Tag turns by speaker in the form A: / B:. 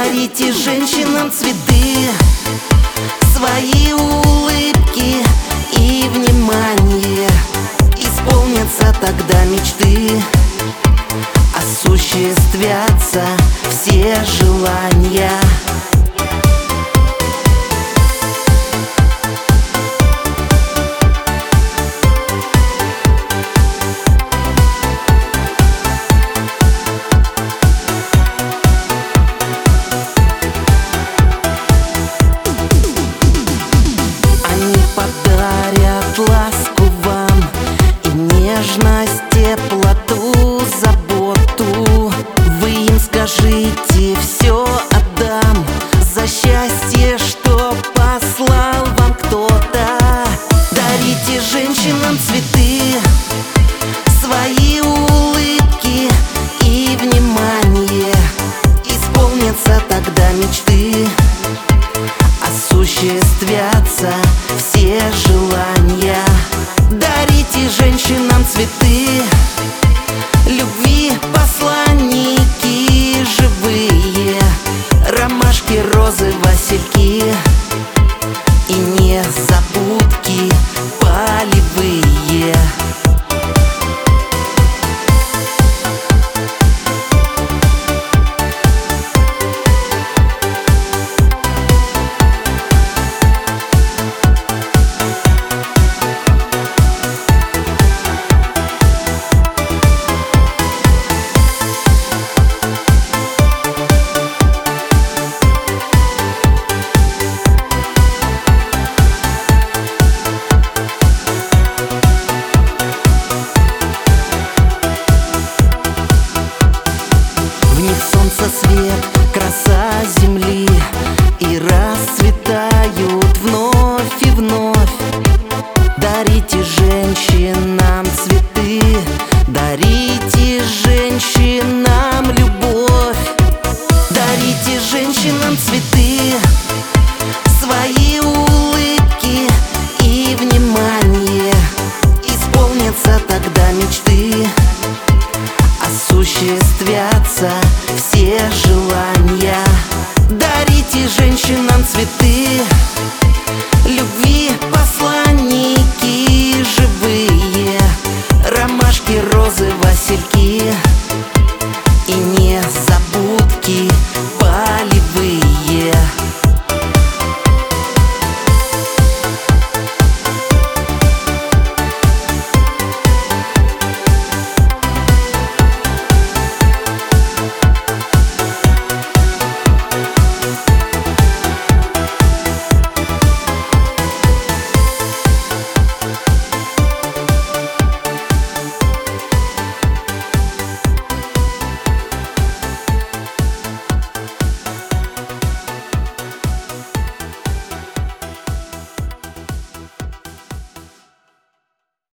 A: Дарите женщинам цветы, свои улыбки и внимание. Исполнятся тогда мечты, осуществятся все желания. Ласку вам и нежность, теплоту, заботу. Вы им скажите: все отдам за счастье, что послал вам кто-то. Дарите женщинам цветы, свои улыбки и внимание. Исполнятся тогда мечты, осуществятся все желания. Дарите женщинам цветы, любви посланники живые, ромашки, розы, васильки и незабудки полевые. Солнце, свет, краса земли, и расцветают вновь и вновь. Дарите женщинам цветы, дарите женщинам любовь. Дарите женщинам цветы,